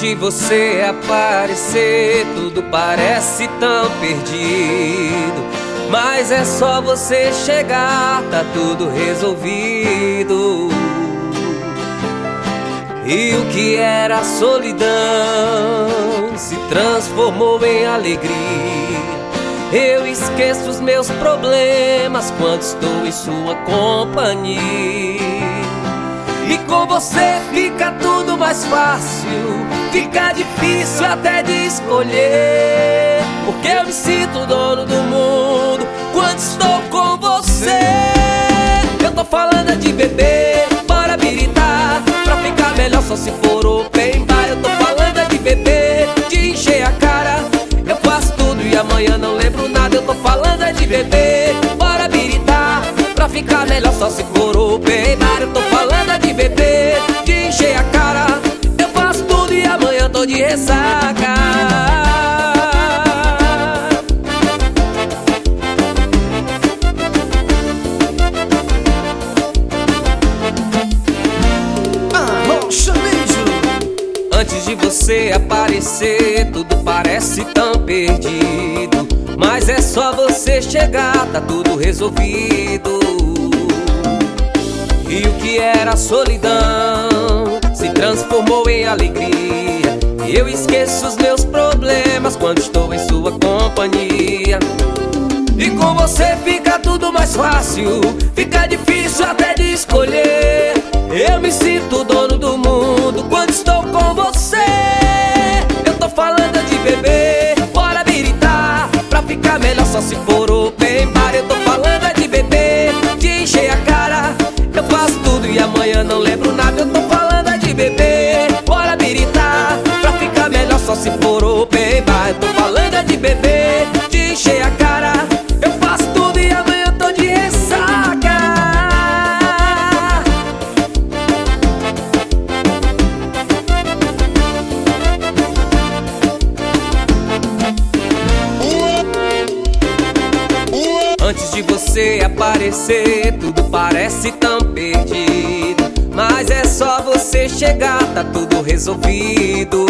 de você aparecer, tudo parece tão perdido, mas é só você chegar, tá tudo resolvido. E o que era solidão se transformou em alegria. Eu esqueço os meus problemas quando estou em sua companhia. E com você fica tudo mais fácil, fica difícil até de escolher, porque eu me sinto dono do mundo quando estou com você. Eu tô falando de beber, bora biritar, pra ficar melhor só se for open bar. Eu tô falando de beber, de encher a cara, eu faço tudo e amanhã não lembro nada. Eu tô falando de beber, bora biritar, pra ficar melhor só se for open bar. Eu tô falando de beber, de encher a cara, eu faço tudo e amanhã tô de ressaca. Antes de você aparecer, tudo parece tão perdido, mas é só você chegar, tá tudo resolvido. E o que era solidão se transformou em alegria. Eu esqueço os meus problemas quando estou em sua companhia. E com você fica tudo mais fácil, fica difícil até de escolher. Eu me sinto dono do mundo quando estou com você. Eu tô falando de beber, bora biritar, pra ficar melhor só se for open bar. Eu tô falando de beber, de encher a cara, eu faço tudo e amanhã não lembro nada. Eu tô falando de beber, bora biritar, pra ficar melhor só se for open bar. Eu tô falando de beber, de encher a cara, eu faço tudo e amanhã tô de ressaca. Antes de você aparecer, tudo parece tão perdido, mas é só você chegar, tá tudo resolvido.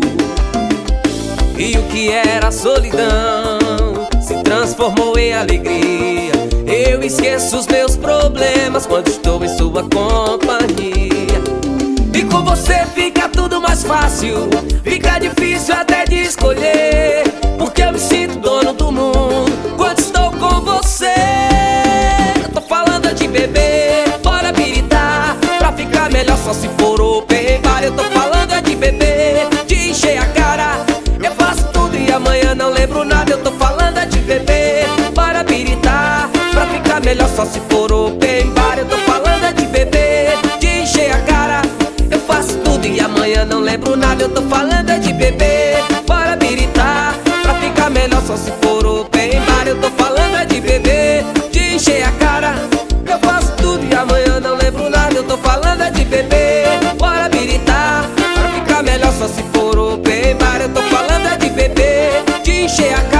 E o que era solidão se transformou em alegria. Eu esqueço os meus problemas quando estou em sua companhia. E com você fica tudo mais fácil, fica difícil até de escolher, porque eu me sinto dono do mundo quando estou com você. Eu tô falando de beber, bora biritar, pra ficar melhor só se for open bar. Eu tô falando de beber, de encher a cara, eu faço tudo e amanhã não lembro nada. Eu tô falando de beber, bora biritar, pra ficar melhor só se for open bar. Eu tô falando de beber, de encher a cara, eu faço tudo e amanhã não lembro nada. Eu tô falando de beber, bora biritar, pra ficar melhor só se for open bar. Eu tô falando de beber, de encher a cara, eu faço tudo e amanhã não lembro nada. Eu tô falando de beber, bora biritar, pra ficar melhor só se for open bar. Eu tô falando de beber, de encher a cara,